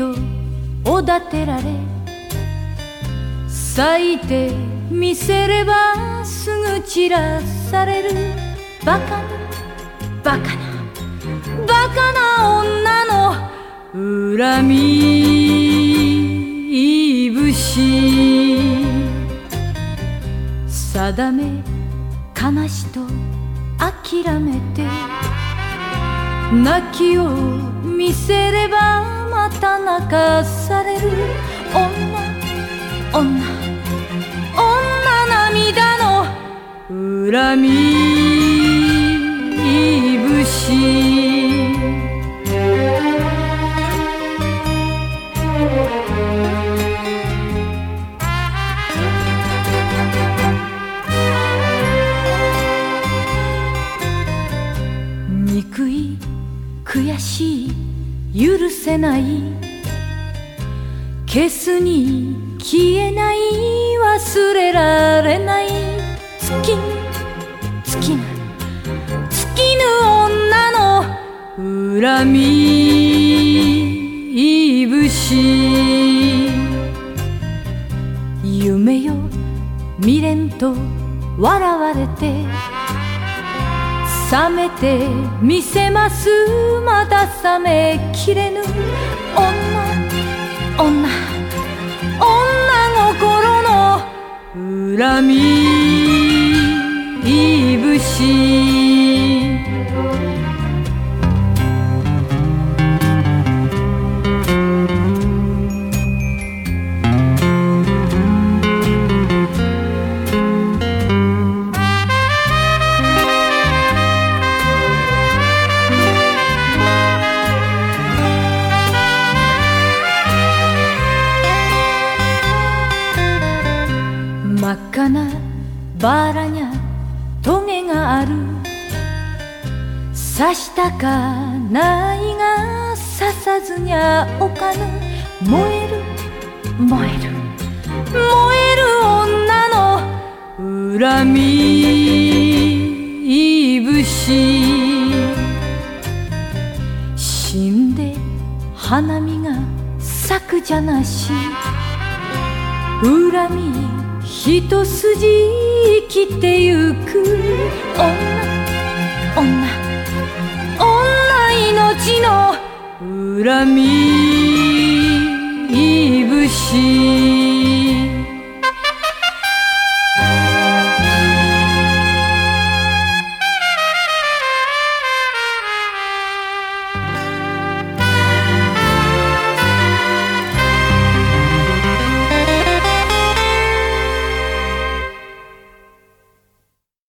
とおだてられ、咲いてみせればすぐ散らされる。バカなバカなバカな女の恨み節。定め悲しと諦めて、泣きを見せればまた泣かされる。女女女涙の恨み節。憎い悔しい許せない、消すに消えない忘れられない。尽きぬ尽きぬ尽きぬ女の恨み節。夢よ未練と笑われて、冷めてみせますまだ冷めきれぬ。女女女心の恨み節。真っ赤なバラにゃトゲがある。刺したかないが刺さずにゃおかぬ。燃える燃える燃える女の恨み節。死んで花見が咲くじゃなし、恨み一筋生きてゆく。女女女命の恨み節。